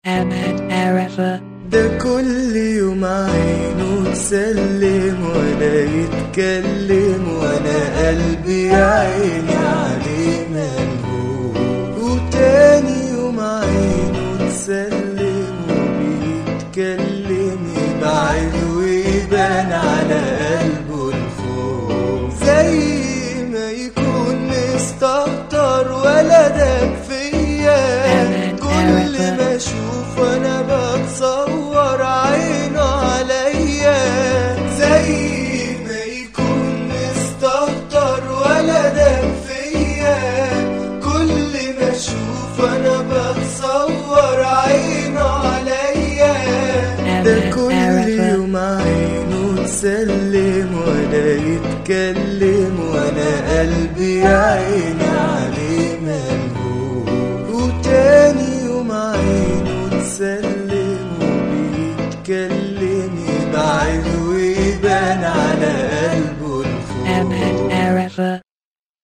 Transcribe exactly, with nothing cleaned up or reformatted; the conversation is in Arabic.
أمان عرفة. ده كل يوم عينه تسلم ولا يتكلم، وانا قلبي يا عيني عليه ملهوف. وتاني يوم عينه تسلم وبيتكلم، يبعد ويبان على قلبه الخوف، زي ما يكون مستهتر ولا داك فيا. كل ما اشوف وانا بتصور عينه عليا، زي ما يكون مستهتر ولا داك فيا. كل ما اشوف وانا بتصور عينه عليا. ده كل يوم عينه تسلم ولا يتكلم، وانا قلبي يا عيني عليه ملهوف. وتاني يوم عينه تسلم وبيتكلم،